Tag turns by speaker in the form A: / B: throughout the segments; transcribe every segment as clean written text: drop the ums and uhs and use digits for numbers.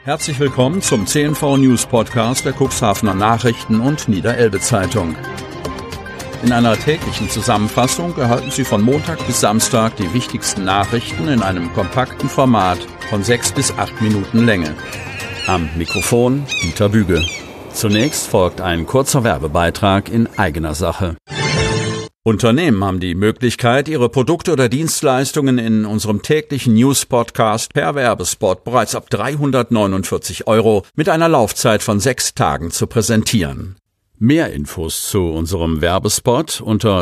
A: Herzlich willkommen zum CNV News Podcast der Cuxhavener Nachrichten und Niederelbe Zeitung. In einer täglichen Zusammenfassung erhalten Sie von Montag bis Samstag die wichtigsten Nachrichten in einem kompakten Format von 6 bis 8 Minuten Länge. Am Mikrofon Dieter Büge. Zunächst folgt ein kurzer Werbebeitrag in eigener Sache. Unternehmen haben die Möglichkeit, ihre Produkte oder Dienstleistungen in unserem täglichen News-Podcast per Werbespot bereits ab 349 € mit einer Laufzeit von 6 Tagen zu präsentieren. Mehr Infos zu unserem Werbespot unter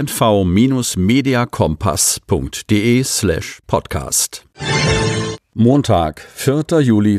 A: cnv-mediakompass.de/podcast. Montag, 4. Juli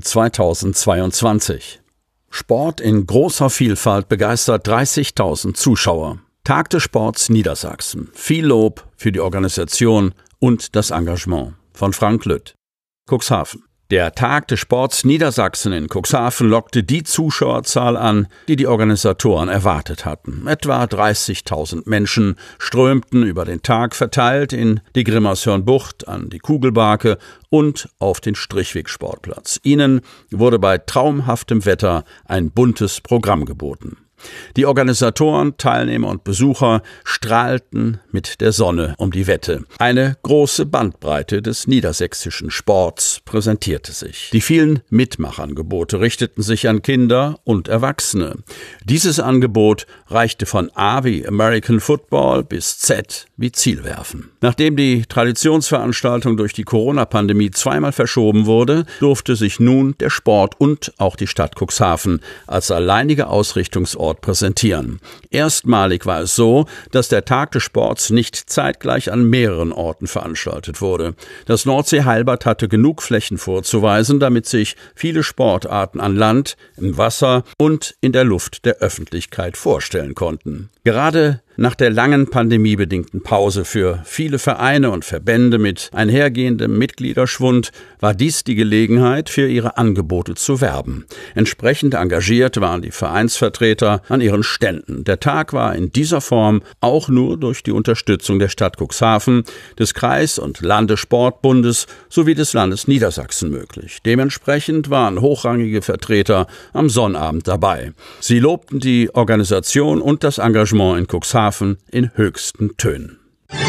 A: 2022. Sport in großer Vielfalt begeistert 30.000 Zuschauer. Tag des Sports Niedersachsen. Viel Lob für die Organisation und das Engagement. Von Frank Lütt. Cuxhaven. Der Tag des Sports Niedersachsen in Cuxhaven lockte die Zuschauerzahl an, die die Organisatoren erwartet hatten. Etwa 30.000 Menschen strömten über den Tag verteilt in die Grimmershörnbucht, an die Kugelbarke und auf den Strichweg-Sportplatz. Ihnen wurde bei traumhaftem Wetter ein buntes Programm geboten. Die Organisatoren, Teilnehmer und Besucher strahlten mit der Sonne um die Wette. Eine große Bandbreite des niedersächsischen Sports präsentierte sich. Die vielen Mitmachangebote richteten sich an Kinder und Erwachsene. Dieses Angebot reichte von A wie American Football bis Z wie Zielwerfen. Nachdem die Traditionsveranstaltung durch die Corona-Pandemie zweimal verschoben wurde, durfte sich nun der Sport und auch die Stadt Cuxhaven als alleinige Ausrichtungsort präsentieren. Erstmalig war es so, dass der Tag des Sports nicht zeitgleich an mehreren Orten veranstaltet wurde. Das Nordsee-Heilbad hatte genug Flächen vorzuweisen, damit sich viele Sportarten an Land, im Wasser und in der Luft der Öffentlichkeit vorstellen konnten. Gerade nach der langen pandemiebedingten Pause für viele Vereine und Verbände mit einhergehendem Mitgliederschwund war dies die Gelegenheit, für ihre Angebote zu werben. Entsprechend engagiert waren die Vereinsvertreter an ihren Ständen. Der Tag war in dieser Form auch nur durch die Unterstützung der Stadt Cuxhaven, des Kreis- und Landessportbundes sowie des Landes Niedersachsen möglich. Dementsprechend waren hochrangige Vertreter am Sonnabend dabei. Sie lobten die Organisation und das Engagement in Cuxhaven in höchsten Tönen.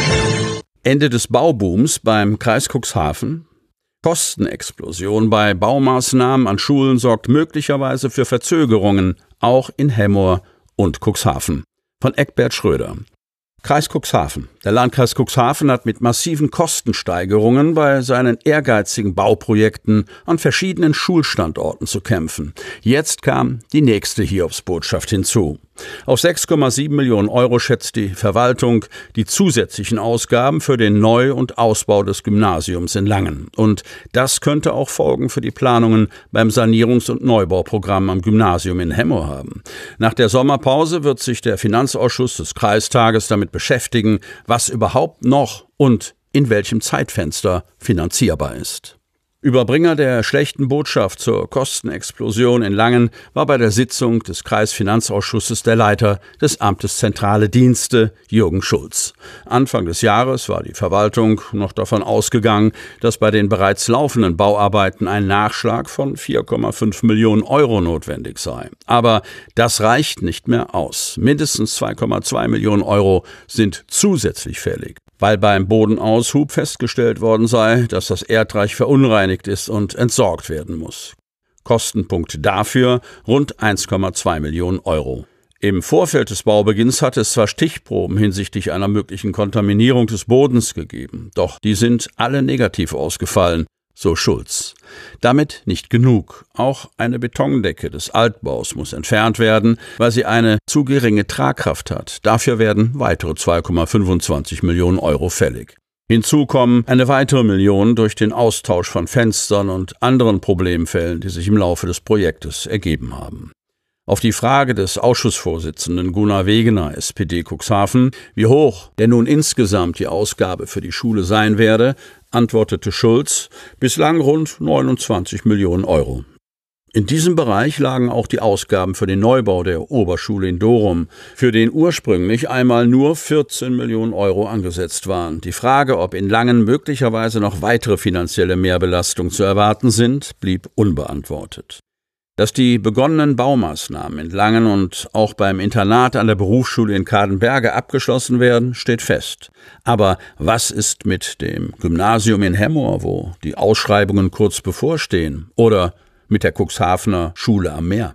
A: Ende des Baubooms beim Kreis Cuxhaven. Kostenexplosion bei Baumaßnahmen an Schulen sorgt möglicherweise für Verzögerungen, auch in Hemmoor und Cuxhaven. Von Eckbert Schröder. Kreis Cuxhaven. Der Landkreis Cuxhaven hat mit massiven Kostensteigerungen bei seinen ehrgeizigen Bauprojekten an verschiedenen Schulstandorten zu kämpfen. Jetzt kam die nächste Hiobsbotschaft hinzu. Auf 6,7 Millionen € schätzt die Verwaltung die zusätzlichen Ausgaben für den Neu- und Ausbau des Gymnasiums in Langen. Und das könnte auch Folgen für die Planungen beim Sanierungs- und Neubauprogramm am Gymnasium in Hemmoor haben. Nach der Sommerpause wird sich der Finanzausschuss des Kreistages damit beschäftigen, was überhaupt noch und in welchem Zeitfenster finanzierbar ist. Überbringer der schlechten Botschaft zur Kostenexplosion in Langen war bei der Sitzung des Kreisfinanzausschusses der Leiter des Amtes Zentrale Dienste, Jürgen Schulz. Anfang des Jahres war die Verwaltung noch davon ausgegangen, dass bei den bereits laufenden Bauarbeiten ein Nachschlag von 4,5 Millionen € notwendig sei. Aber das reicht nicht mehr aus. Mindestens 2,2 Millionen € sind zusätzlich fällig, weil beim Bodenaushub festgestellt worden sei, dass das Erdreich verunreinigt ist und entsorgt werden muss. Kostenpunkt dafür rund 1,2 Millionen €. Im Vorfeld des Baubeginns hatte es zwar Stichproben hinsichtlich einer möglichen Kontaminierung des Bodens gegeben, doch die sind alle negativ ausgefallen, so Schulz. Damit nicht genug. Auch eine Betondecke des Altbaus muss entfernt werden, weil sie eine zu geringe Tragkraft hat. Dafür werden weitere 2,25 Millionen € fällig. Hinzu kommen eine weitere Million durch den Austausch von Fenstern und anderen Problemfällen, die sich im Laufe des Projektes ergeben haben. Auf die Frage des Ausschussvorsitzenden Gunnar Wegener, SPD Cuxhaven, wie hoch denn nun insgesamt die Ausgabe für die Schule sein werde, antwortete Schulz, bislang rund 29 Millionen €. In diesem Bereich lagen auch die Ausgaben für den Neubau der Oberschule in Dorum, für den ursprünglich einmal nur 14 Millionen Euro angesetzt waren. Die Frage, ob in Langen möglicherweise noch weitere finanzielle Mehrbelastungen zu erwarten sind, blieb unbeantwortet. Dass die begonnenen Baumaßnahmen in Langen und auch beim Internat an der Berufsschule in Cadenberge abgeschlossen werden, steht fest. Aber was ist mit dem Gymnasium in Hemmoor, wo die Ausschreibungen kurz bevorstehen? Oder mit der Cuxhavener Schule am Meer?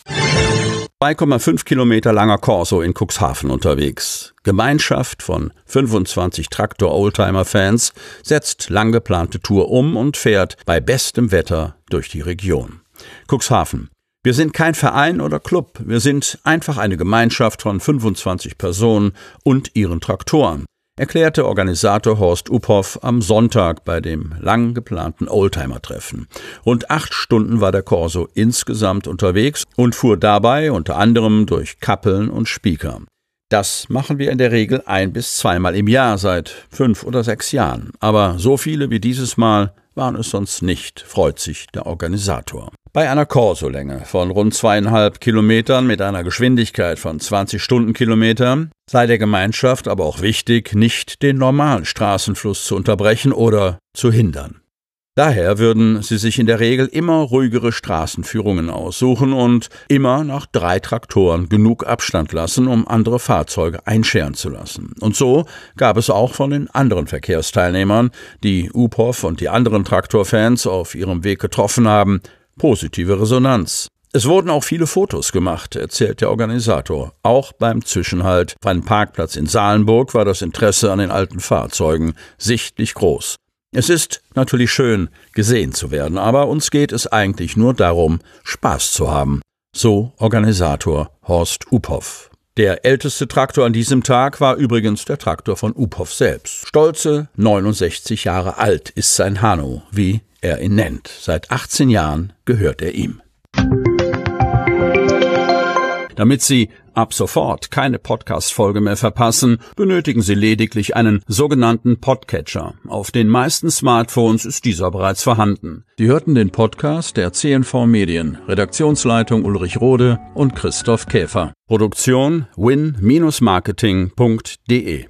A: 2,5 Kilometer langer Corso in Cuxhaven unterwegs. Gemeinschaft von 25 Traktor-Oldtimer-Fans setzt lang geplante Tour um und fährt bei bestem Wetter durch die Region. Cuxhaven. Wir sind kein Verein oder Club, wir sind einfach eine Gemeinschaft von 25 Personen und ihren Traktoren, erklärte Organisator Horst Uphoff am Sonntag bei dem lang geplanten Oldtimer-Treffen. Rund 8 Stunden war der Corso insgesamt unterwegs und fuhr dabei unter anderem durch Kappeln und Spieker. Das machen wir in der Regel 1- bis 2-mal im Jahr seit 5 oder 6 Jahren. Aber so viele wie dieses Mal waren es sonst nicht, freut sich der Organisator. Bei einer Corso-Länge von rund 2,5 Kilometern mit einer Geschwindigkeit von 20 Stundenkilometer sei der Gemeinschaft aber auch wichtig, nicht den normalen Straßenfluss zu unterbrechen oder zu hindern. Daher würden sie sich in der Regel immer ruhigere Straßenführungen aussuchen und immer nach 3 Traktoren genug Abstand lassen, um andere Fahrzeuge einscheren zu lassen. Und so gab es auch von den anderen Verkehrsteilnehmern, die Uphoff und die anderen Traktorfans auf ihrem Weg getroffen haben, positive Resonanz. Es wurden auch viele Fotos gemacht, erzählt der Organisator. Auch beim Zwischenhalt auf einem Parkplatz in Salenburg war das Interesse an den alten Fahrzeugen sichtlich groß. Es ist natürlich schön, gesehen zu werden, aber uns geht es eigentlich nur darum, Spaß zu haben. So Organisator Horst Uphoff. Der älteste Traktor an diesem Tag war übrigens der Traktor von Uphoff selbst. Stolze 69 Jahre alt ist sein Hano, wie er ihn nennt. Seit 18 Jahren gehört er ihm. Damit Sie ab sofort keine Podcast-Folge mehr verpassen, benötigen Sie lediglich einen sogenannten Podcatcher. Auf den meisten Smartphones ist dieser bereits vorhanden. Sie hörten den Podcast der CNV Medien, Redaktionsleitung Ulrich Rode und Christoph Käfer. Produktion win-marketing.de